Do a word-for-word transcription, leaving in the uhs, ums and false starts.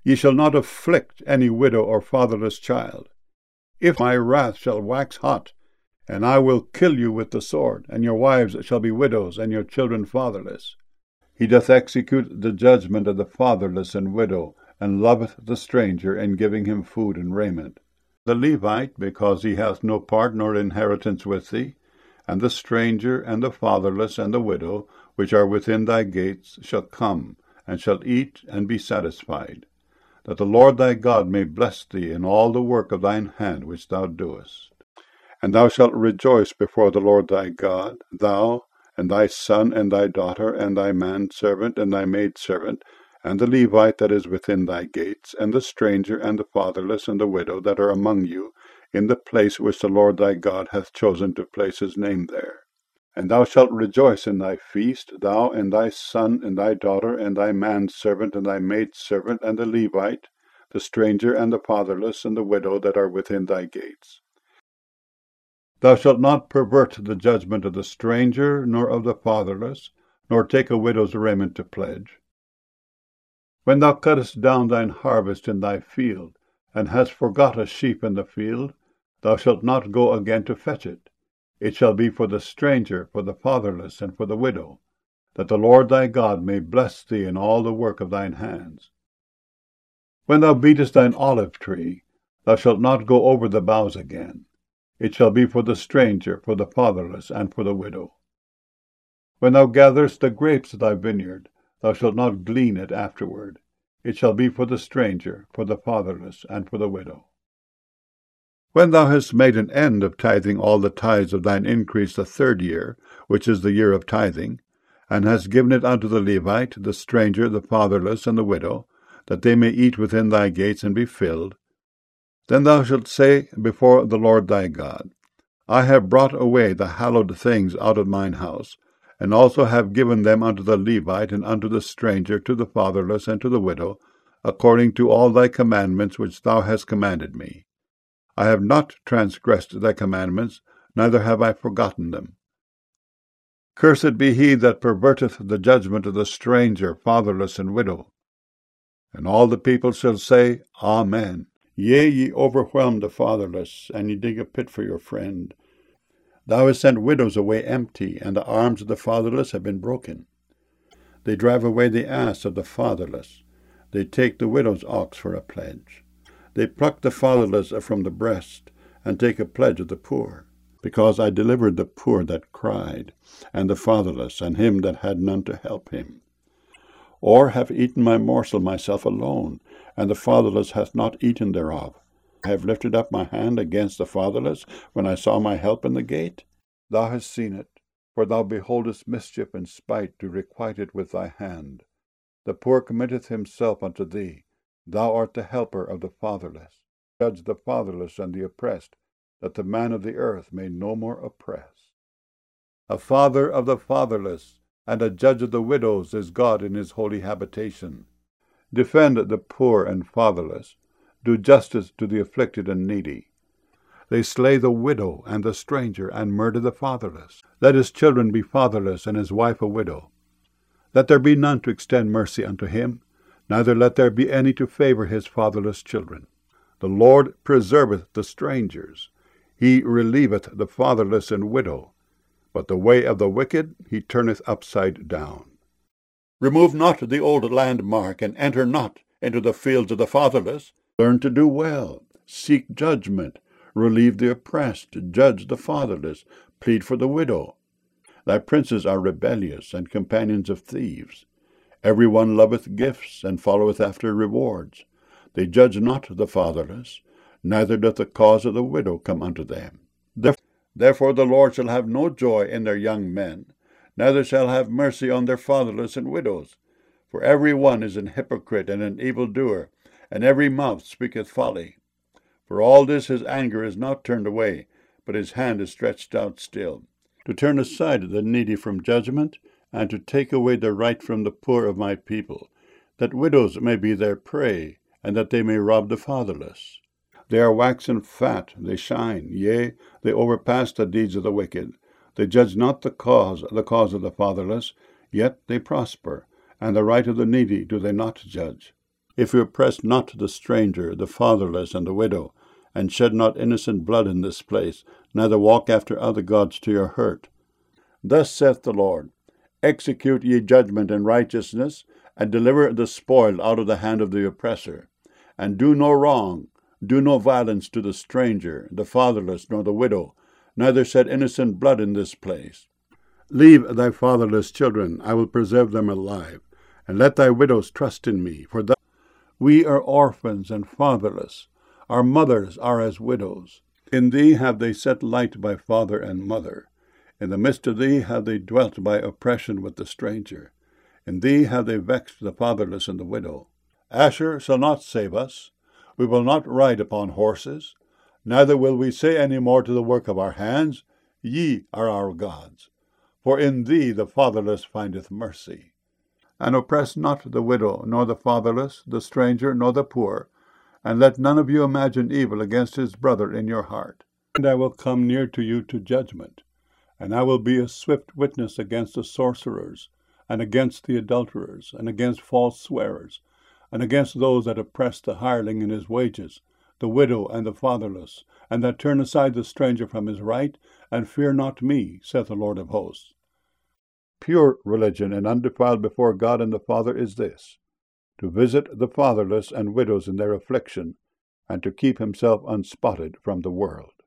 Ye shall not afflict any widow or fatherless child. If my wrath shall wax hot, and I will kill you with the sword, and your wives shall be widows, and your children fatherless. He doth execute the judgment of the fatherless and widow, and loveth the stranger, in giving him food and raiment. The Levite, because he hath no part nor inheritance with thee, and the stranger, and the fatherless, and the widow, which are within thy gates, shall come, and shall eat, and be satisfied, that the Lord thy God may bless thee in all the work of thine hand which thou doest. And thou shalt rejoice before the Lord thy God, thou, and thy son, and thy daughter, and thy manservant, and thy maidservant, and the Levite that is within thy gates, and the stranger, and the fatherless, and the widow that are among you, in the place which the Lord thy God hath chosen to place his name there. And thou shalt rejoice in thy feast, thou, and thy son, and thy daughter, and thy manservant, and thy maidservant, and the Levite, the stranger, and the fatherless, and the widow that are within thy gates. Thou shalt not pervert the judgment of the stranger, nor of the fatherless, nor take a widow's raiment to pledge. When thou cuttest down thine harvest in thy field, and hast forgot a sheep in the field, thou shalt not go again to fetch it. It shall be for the stranger, for the fatherless, and for the widow, that the Lord thy God may bless thee in all the work of thine hands. When thou beatest thine olive tree, thou shalt not go over the boughs again. It shall be for the stranger, for the fatherless, and for the widow. When thou gatherest the grapes of thy vineyard, thou shalt not glean it afterward. It shall be for the stranger, for the fatherless, and for the widow. When thou hast made an end of tithing all the tithes of thine increase the third year, which is the year of tithing, and hast given it unto the Levite, the stranger, the fatherless, and the widow, that they may eat within thy gates and be filled, then thou shalt say before the Lord thy God, I have brought away the hallowed things out of mine house, and also have given them unto the Levite, and unto the stranger, to the fatherless, and to the widow, according to all thy commandments which thou hast commanded me. I have not transgressed thy commandments, neither have I forgotten them. Cursed be he that perverteth the judgment of the stranger, fatherless, and widow. And all the people shall say, Amen. Yea, ye overwhelm the fatherless, and ye dig a pit for your friend. Thou hast sent widows away empty, and the arms of the fatherless have been broken. They drive away the ass of the fatherless. They take the widow's ox for a pledge. They pluck the fatherless from the breast, and take a pledge of the poor. Because I delivered the poor that cried, and the fatherless, and him that had none to help him. Or have eaten my morsel myself alone, and the fatherless hath not eaten thereof. I have lifted up my hand against the fatherless, when I saw my help in the gate. Thou hast seen it, for thou beholdest mischief and spite to requite it with thy hand. The poor committeth himself unto thee. Thou art the helper of the fatherless. Judge the fatherless and the oppressed, that the man of the earth may no more oppress. A father of the fatherless, and a judge of the widows is God in his holy habitation. Defend the poor and fatherless. Do justice to the afflicted and needy. They slay the widow and the stranger, and murder the fatherless. Let his children be fatherless, and his wife a widow. Let there be none to extend mercy unto him, neither let there be any to favor his fatherless children. The Lord preserveth the strangers. He relieveth the fatherless and widow. But the way of the wicked he turneth upside down. Remove not the old landmark, and enter not into the fields of the fatherless. Learn to do well, seek judgment, relieve the oppressed, judge the fatherless, plead for the widow. Thy princes are rebellious, and companions of thieves. Every one loveth gifts, and followeth after rewards. They judge not the fatherless, neither doth the cause of the widow come unto them. Therefore the Lord shall have no joy in their young men, neither shall have mercy on their fatherless and widows. For every one is an hypocrite and an evildoer, and every mouth speaketh folly. For all this his anger is not turned away, but his hand is stretched out still, to turn aside the needy from judgment, and to take away the right from the poor of my people, that widows may be their prey, and that they may rob the fatherless. They are waxen fat, they shine, yea, they overpass the deeds of the wicked. They judge not the cause, the cause of the fatherless, yet they prosper, and the right of the needy do they not judge. If you oppress not the stranger, the fatherless, and the widow, and shed not innocent blood in this place, neither walk after other gods to your hurt. Thus saith the Lord, execute ye judgment and righteousness, and deliver the spoiled out of the hand of the oppressor. And do no wrong, do no violence to the stranger, the fatherless, nor the widow, neither shed innocent blood in this place. Leave thy fatherless children, I will preserve them alive, and let thy widows trust in me, for thus we are orphans and fatherless. Our mothers are as widows. In thee have they set light by father and mother. In the midst of thee have they dwelt by oppression with the stranger. In thee have they vexed the fatherless and the widow. Asher shall not save us. We will not ride upon horses. Neither will we say any more to the work of our hands, Ye are our gods. For in thee the fatherless findeth mercy. And oppress not the widow, nor the fatherless, the stranger, nor the poor, and let none of you imagine evil against his brother in your heart. And I will come near to you to judgment, and I will be a swift witness against the sorcerers, and against the adulterers, and against false swearers, and against those that oppress the hireling in his wages, the widow and the fatherless, and that turn aside the stranger from his right, and fear not me, saith the Lord of hosts. Pure religion and undefiled before God and the Father is this, to visit the fatherless and widows in their affliction, and to keep himself unspotted from the world.